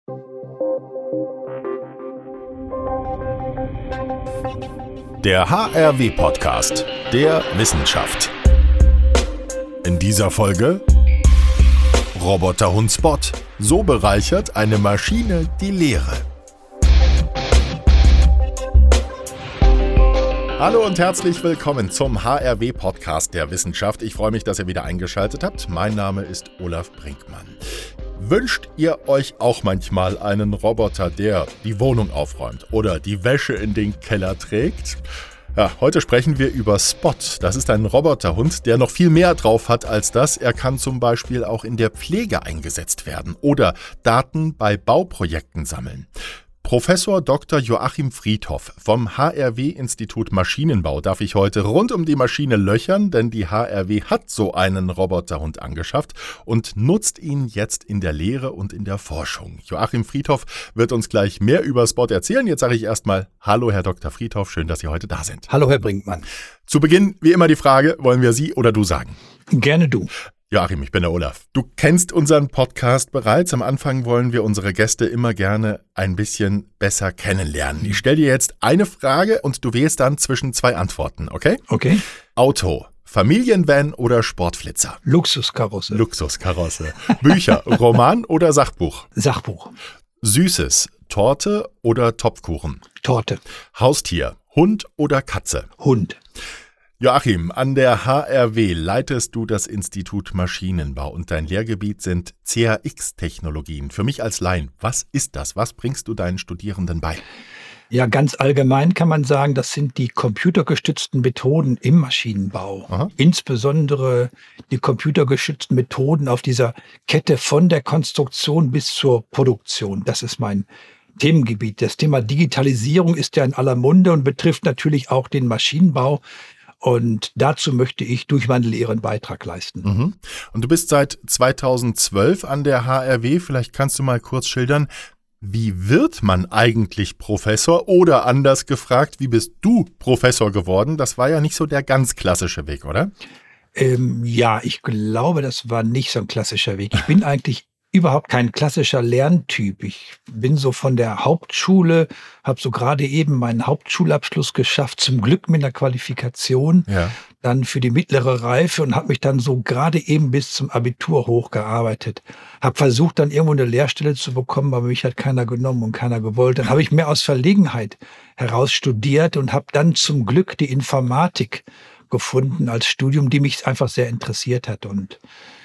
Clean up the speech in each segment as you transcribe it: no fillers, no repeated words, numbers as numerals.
Der HRW-Podcast der Wissenschaft. In dieser Folge Roboterhund Spot. So bereichert eine Maschine die Lehre. Hallo und herzlich willkommen zum HRW-Podcast der Wissenschaft. Ich freue mich, dass ihr wieder eingeschaltet habt. Mein Name ist Olaf Brinkmann. Wünscht ihr euch auch manchmal einen Roboter, der die Wohnung aufräumt oder die Wäsche in den Keller trägt? Ja, heute sprechen wir über Spot. Das ist ein Roboterhund, der noch viel mehr drauf hat als das. Er kann zum Beispiel auch in der Pflege eingesetzt werden oder Daten bei Bauprojekten sammeln. Professor Dr. Joachim Friedhoff vom HRW-Institut Maschinenbau darf ich heute rund um die Maschine löchern, denn die HRW hat so einen Roboterhund angeschafft und nutzt ihn jetzt in der Lehre und in der Forschung. Joachim Friedhoff wird uns gleich mehr über Spot erzählen. Jetzt sage ich erstmal Hallo, Herr Dr. Friedhoff, schön, dass Sie heute da sind. Hallo, Herr Brinkmann. Zu Beginn wie immer die Frage, wollen wir Sie oder du sagen? Gerne du. Joachim, ich bin der Olaf. Du kennst unseren Podcast bereits. Am Anfang wollen wir unsere Gäste immer gerne ein bisschen besser kennenlernen. Ich stelle dir jetzt eine Frage und du wählst dann zwischen zwei Antworten, okay? Okay. Auto, Familienvan oder Sportflitzer? Luxuskarosse. Luxuskarosse. Bücher, Roman oder Sachbuch? Sachbuch. Süßes, Torte oder Topfkuchen? Torte. Haustier, Hund oder Katze? Hund. Joachim, an der HRW leitest du das Institut Maschinenbau und dein Lehrgebiet sind CAX-Technologien. Für mich als Laien, was ist das? Was bringst du deinen Studierenden bei? Ja, ganz allgemein kann man sagen, das sind die computergestützten Methoden im Maschinenbau. Aha. Insbesondere die computergestützten Methoden auf dieser Kette von der Konstruktion bis zur Produktion. Das ist mein Themengebiet. Das Thema Digitalisierung ist ja in aller Munde und betrifft natürlich auch den Maschinenbau. Und dazu möchte ich durch meine Lehre einen Beitrag leisten. Mhm. Und du bist seit 2012 an der HRW. Vielleicht kannst du mal kurz schildern, wie wird man eigentlich Professor? Oder anders gefragt, wie bist du Professor geworden? Das war ja nicht so der ganz klassische Weg, oder? Ja, ich glaube, das war nicht so ein klassischer Weg. Ich bin eigentlich überhaupt kein klassischer Lerntyp. Ich bin so von der Hauptschule, habe so gerade eben meinen Hauptschulabschluss geschafft, zum Glück mit einer Qualifikation, dann für die mittlere Reife und habe mich dann so gerade eben bis zum Abitur hochgearbeitet. Habe versucht, dann irgendwo eine Lehrstelle zu bekommen, aber mich hat keiner genommen und keiner gewollt. Dann habe ich mehr aus Verlegenheit heraus studiert und habe dann zum Glück die Informatik gefunden als Studium, die mich einfach sehr interessiert hat. Und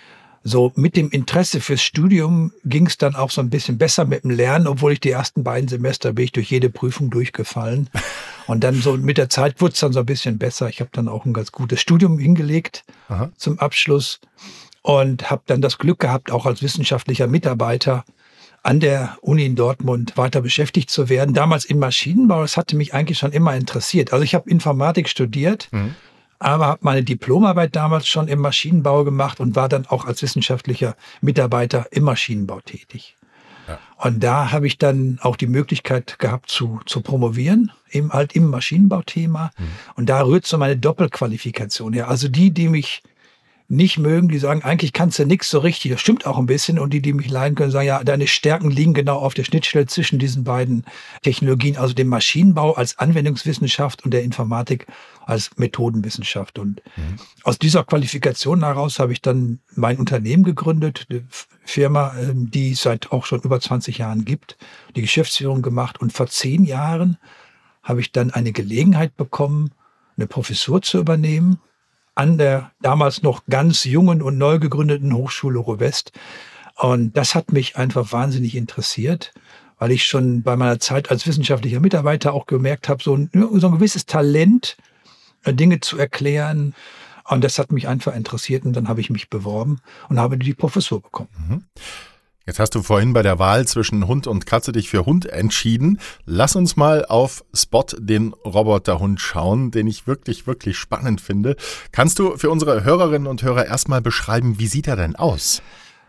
so mit dem Interesse fürs Studium ging es dann auch so ein bisschen besser mit dem Lernen, obwohl ich die ersten beiden Semester bin ich durch jede Prüfung durchgefallen. Und dann so mit der Zeit wurde es dann so ein bisschen besser. Ich habe dann auch ein ganz gutes Studium hingelegt zum Abschluss und habe dann das Glück gehabt, auch als wissenschaftlicher Mitarbeiter an der Uni in Dortmund weiter beschäftigt zu werden. Damals im Maschinenbau, das hatte mich eigentlich schon immer interessiert. Also ich habe Informatik studiert, aber habe meine Diplomarbeit damals schon im Maschinenbau gemacht und war dann auch als wissenschaftlicher Mitarbeiter im Maschinenbau tätig. Ja. Und da habe ich dann auch die Möglichkeit gehabt zu promovieren, eben halt im Maschinenbauthema. Und da rührt so meine Doppelqualifikation her. Also die mich nicht mögen, die sagen, eigentlich kannst du nichts so richtig. Das stimmt auch ein bisschen. Und die mich leiden können, sagen, ja, deine Stärken liegen genau auf der Schnittstelle zwischen diesen beiden Technologien, also dem Maschinenbau als Anwendungswissenschaft und der Informatik als Methodenwissenschaft. Und aus dieser Qualifikation heraus habe ich dann mein Unternehmen gegründet, eine Firma, die es seit auch schon über 20 Jahren gibt, die Geschäftsführung gemacht. Und vor 10 Jahren habe ich dann eine Gelegenheit bekommen, eine Professur zu übernehmen an der damals noch ganz jungen und neu gegründeten Hochschule Ruhr-West. Und das hat mich einfach wahnsinnig interessiert, weil ich schon bei meiner Zeit als wissenschaftlicher Mitarbeiter auch gemerkt habe, so ein gewisses Talent, Dinge zu erklären. Und das hat mich einfach interessiert und dann habe ich mich beworben und habe die Professur bekommen. Jetzt hast du vorhin bei der Wahl zwischen Hund und Katze dich für Hund entschieden. Lass uns mal auf Spot, den Roboterhund, schauen, den ich wirklich, wirklich spannend finde. Kannst du für unsere Hörerinnen und Hörer erstmal beschreiben, wie sieht er denn aus?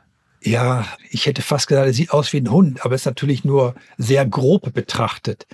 Ja, ich hätte fast gesagt, er sieht aus wie ein Hund, aber ist natürlich nur sehr grob betrachtet.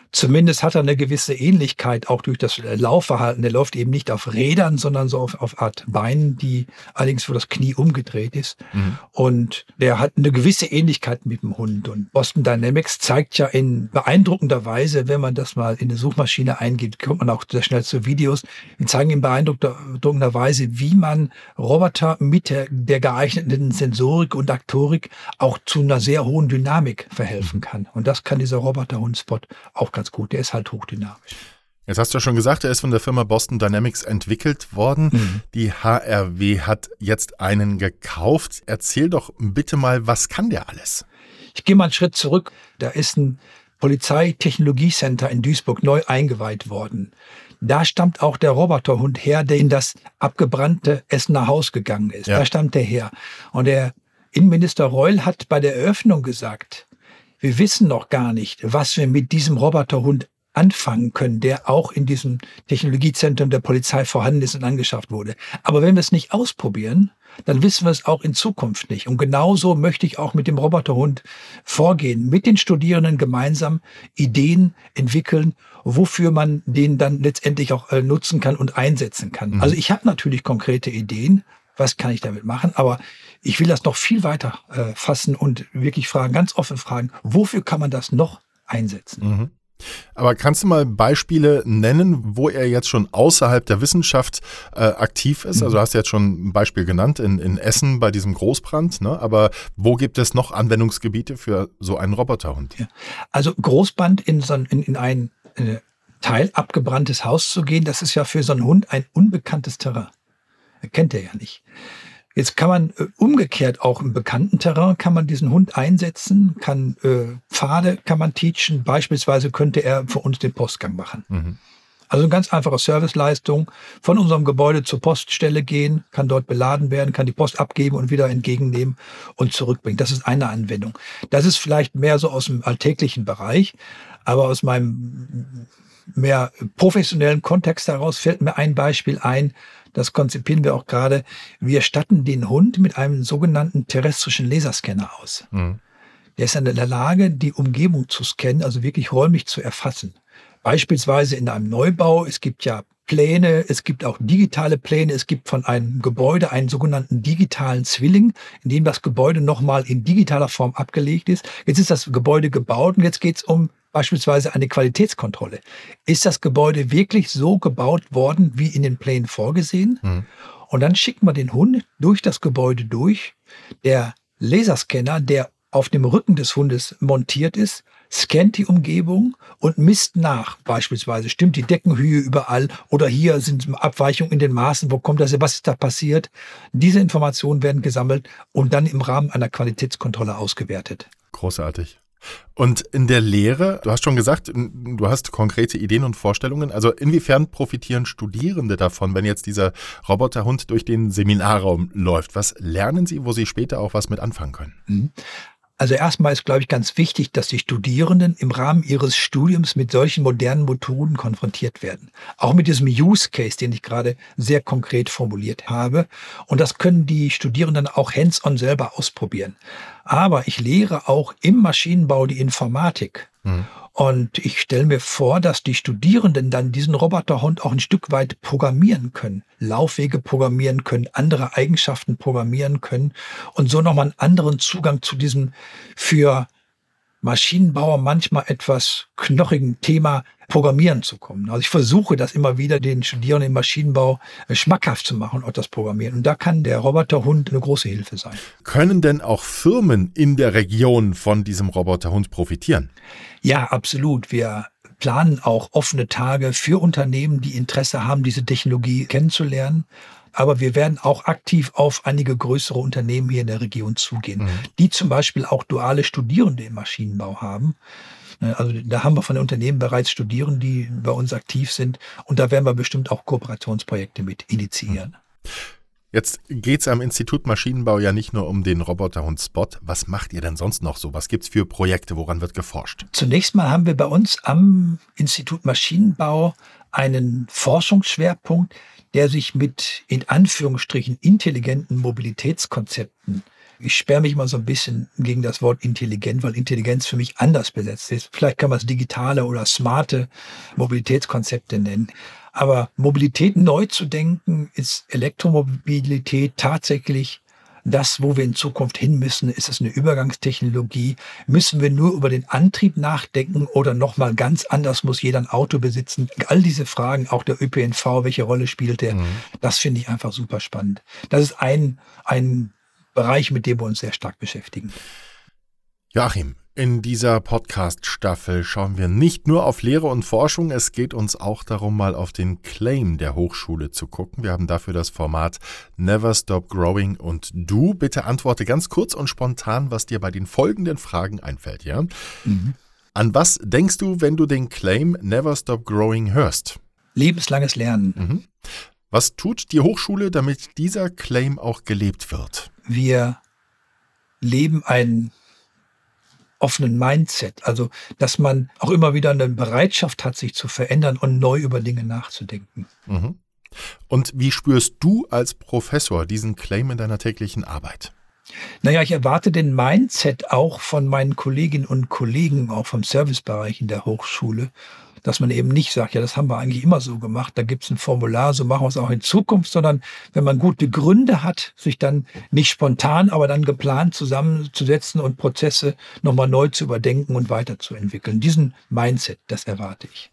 Zumindest hat er eine gewisse Ähnlichkeit auch durch das Laufverhalten. Der läuft eben nicht auf Rädern, sondern so auf Art Beinen, die allerdings, wo das Knie umgedreht ist. Und der hat eine gewisse Ähnlichkeit mit dem Hund. Und Boston Dynamics zeigt ja in beeindruckender Weise, wenn man das mal in eine Suchmaschine eingibt, kommt man auch sehr schnell zu Videos. Die zeigen in beeindruckender Weise, wie man Roboter mit der geeigneten Sensorik und Aktorik auch zu einer sehr hohen Dynamik verhelfen kann. Und das kann dieser Roboter-Hund-Spot auch ganz gut. Der ist halt hochdynamisch. Jetzt hast du ja schon gesagt, er ist von der Firma Boston Dynamics entwickelt worden. Die HRW hat jetzt einen gekauft. Erzähl doch bitte mal, was kann der alles? Ich gehe mal einen Schritt zurück. Da ist ein Polizeitechnologiecenter in Duisburg neu eingeweiht worden. Da stammt auch der Roboterhund her, der in das abgebrannte Essener Haus gegangen ist. Ja. Da stammt der her. Und der Innenminister Reul hat bei der Eröffnung gesagt, wir wissen noch gar nicht, was wir mit diesem Roboterhund anfangen können, der auch in diesem Technologiezentrum der Polizei vorhanden ist und angeschafft wurde. Aber wenn wir es nicht ausprobieren, dann wissen wir es auch in Zukunft nicht. Und genauso möchte ich auch mit dem Roboterhund vorgehen, mit den Studierenden gemeinsam Ideen entwickeln, wofür man den dann letztendlich auch nutzen kann und einsetzen kann. Also ich habe natürlich konkrete Ideen, was kann ich damit machen, aber ich will das noch viel weiter fassen und wirklich fragen, ganz offen fragen, wofür kann man das noch einsetzen? Aber kannst du mal Beispiele nennen, wo er jetzt schon außerhalb der Wissenschaft aktiv ist? Also hast du jetzt schon ein Beispiel genannt in Essen bei diesem Großbrand, ne? Aber wo gibt es noch Anwendungsgebiete für so einen Roboterhund? Ja. Also Großbrand in ein Teil abgebranntes Haus zu gehen, das ist ja für so einen Hund ein unbekanntes Terrain. Kennt er ja nicht. Jetzt kann man umgekehrt auch im bekannten Terrain kann man diesen Hund einsetzen, Pfade kann man teachen. Beispielsweise könnte er für uns den Postgang machen. Also eine ganz einfache Serviceleistung. Von unserem Gebäude zur Poststelle gehen, kann dort beladen werden, kann die Post abgeben und wieder entgegennehmen und zurückbringen. Das ist eine Anwendung. Das ist vielleicht mehr so aus dem alltäglichen Bereich, aber aus meinem mehr professionellen Kontext heraus fällt mir ein Beispiel ein. Das konzipieren wir auch gerade. Wir statten den Hund mit einem sogenannten terrestrischen Laserscanner aus. Der ist in der Lage, die Umgebung zu scannen, also wirklich räumlich zu erfassen. Beispielsweise in einem Neubau. Es gibt ja Pläne, es gibt auch digitale Pläne. Es gibt von einem Gebäude einen sogenannten digitalen Zwilling, in dem das Gebäude nochmal in digitaler Form abgelegt ist. Jetzt ist das Gebäude gebaut und jetzt geht es um beispielsweise eine Qualitätskontrolle. Ist das Gebäude wirklich so gebaut worden, wie in den Plänen vorgesehen? Und dann schickt man den Hund durch das Gebäude durch. Der Laserscanner, der auf dem Rücken des Hundes montiert ist, scannt die Umgebung und misst nach. Beispielsweise stimmt die Deckenhöhe überall oder hier sind Abweichungen in den Maßen. Wo kommt das her? Was ist da passiert? Diese Informationen werden gesammelt und dann im Rahmen einer Qualitätskontrolle ausgewertet. Großartig. Und in der Lehre, du hast schon gesagt, du hast konkrete Ideen und Vorstellungen. Also inwiefern profitieren Studierende davon, wenn jetzt dieser Roboterhund durch den Seminarraum läuft? Was lernen sie, wo sie später auch was mit anfangen können? Also erstmal ist, glaube ich, ganz wichtig, dass die Studierenden im Rahmen ihres Studiums mit solchen modernen Methoden konfrontiert werden. Auch mit diesem Use Case, den ich gerade sehr konkret formuliert habe. Und das können die Studierenden auch hands-on selber ausprobieren. Aber ich lehre auch im Maschinenbau die Informatik. Und ich stelle mir vor, dass die Studierenden dann diesen Roboterhund auch ein Stück weit programmieren können, Laufwege programmieren können, andere Eigenschaften programmieren können und so nochmal einen anderen Zugang zu diesem für Maschinenbauer manchmal etwas knochigen Thema Programmieren zu kommen. Also ich versuche das immer wieder den Studierenden im Maschinenbau schmackhaft zu machen, auch das Programmieren. Und da kann der Roboterhund eine große Hilfe sein. Können denn auch Firmen in der Region von diesem Roboterhund profitieren? Ja, absolut. Wir planen auch offene Tage für Unternehmen, die Interesse haben, diese Technologie kennenzulernen. Aber wir werden auch aktiv auf einige größere Unternehmen hier in der Region zugehen, die zum Beispiel auch duale Studierende im Maschinenbau haben. Also da haben wir von den Unternehmen bereits Studierende, die bei uns aktiv sind. Und da werden wir bestimmt auch Kooperationsprojekte mit initiieren. Jetzt geht es am Institut Maschinenbau ja nicht nur um den Roboterhund Spot. Was macht ihr denn sonst noch so? Was gibt es für Projekte? Woran wird geforscht? Zunächst mal haben wir bei uns am Institut Maschinenbau einen Forschungsschwerpunkt, der sich mit, in Anführungsstrichen, intelligenten Mobilitätskonzepten Ich sperre mich mal so ein bisschen gegen das Wort intelligent, weil Intelligenz für mich anders besetzt ist. Vielleicht kann man es digitale oder smarte Mobilitätskonzepte nennen. Aber Mobilität neu zu denken, ist Elektromobilität tatsächlich das, wo wir in Zukunft hin müssen? Ist es eine Übergangstechnologie? Müssen wir nur über den Antrieb nachdenken oder nochmal ganz anders muss jeder ein Auto besitzen? All diese Fragen, auch der ÖPNV, welche Rolle spielt der? Das finde ich einfach super spannend. Das ist ein Bereich, mit dem wir uns sehr stark beschäftigen. Joachim, in dieser Podcast-Staffel schauen wir nicht nur auf Lehre und Forschung, es geht uns auch darum, mal auf den Claim der Hochschule zu gucken. Wir haben dafür das Format Never Stop Growing und du, bitte antworte ganz kurz und spontan, was dir bei den folgenden Fragen einfällt, ja? An was denkst du, wenn du den Claim Never Stop Growing hörst? Lebenslanges Lernen. Was tut die Hochschule, damit dieser Claim auch gelebt wird? Wir leben einen offenen Mindset, also dass man auch immer wieder eine Bereitschaft hat, sich zu verändern und neu über Dinge nachzudenken. Und wie spürst du als Professor diesen Claim in deiner täglichen Arbeit? Naja, ich erwarte den Mindset auch von meinen Kolleginnen und Kollegen, auch vom Servicebereich in der Hochschule, dass man eben nicht sagt, ja, das haben wir eigentlich immer so gemacht, da gibt es ein Formular, so machen wir es auch in Zukunft, sondern wenn man gute Gründe hat, sich dann nicht spontan, aber dann geplant zusammenzusetzen und Prozesse nochmal neu zu überdenken und weiterzuentwickeln. Diesen Mindset, das erwarte ich.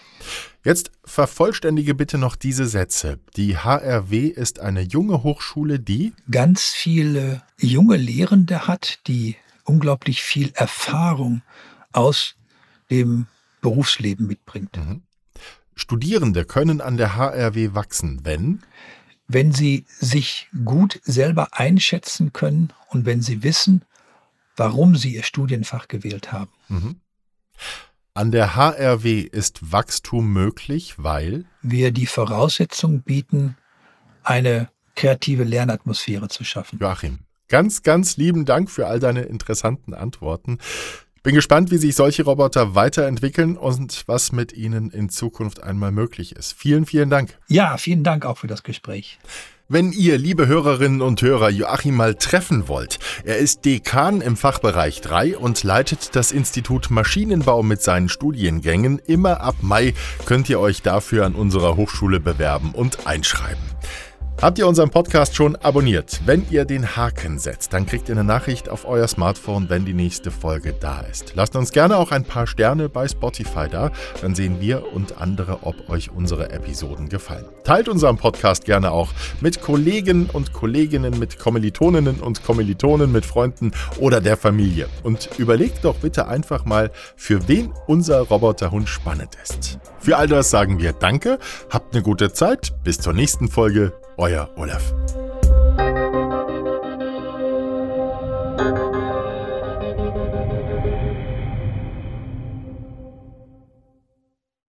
Jetzt vervollständige bitte noch diese Sätze. Die HRW ist eine junge Hochschule, die ganz viele junge Lehrende hat, die unglaublich viel Erfahrung aus dem Berufsleben mitbringt. Studierende können an der HRW wachsen, wenn sie sich gut selber einschätzen können und wenn sie wissen, warum sie ihr Studienfach gewählt haben. An der HRW ist Wachstum möglich, weil wir die Voraussetzung bieten, eine kreative Lernatmosphäre zu schaffen. Joachim, ganz, ganz lieben Dank für all deine interessanten Antworten. Bin gespannt, wie sich solche Roboter weiterentwickeln und was mit ihnen in Zukunft einmal möglich ist. Vielen, vielen Dank. Ja, vielen Dank auch für das Gespräch. Wenn ihr, liebe Hörerinnen und Hörer, Joachim mal treffen wollt, er ist Dekan im Fachbereich 3 und leitet das Institut Maschinenbau mit seinen Studiengängen. Immer ab Mai könnt ihr euch dafür an unserer Hochschule bewerben und einschreiben. Habt ihr unseren Podcast schon abonniert? Wenn ihr den Haken setzt, dann kriegt ihr eine Nachricht auf euer Smartphone, wenn die nächste Folge da ist. Lasst uns gerne auch ein paar Sterne bei Spotify da, dann sehen wir und andere, ob euch unsere Episoden gefallen. Teilt unseren Podcast gerne auch mit Kollegen und Kolleginnen, mit Kommilitoninnen und Kommilitonen, mit Freunden oder der Familie. Und überlegt doch bitte einfach mal, für wen unser Roboterhund spannend ist. Für all das sagen wir Danke, habt eine gute Zeit, bis zur nächsten Folge. Euer Olaf.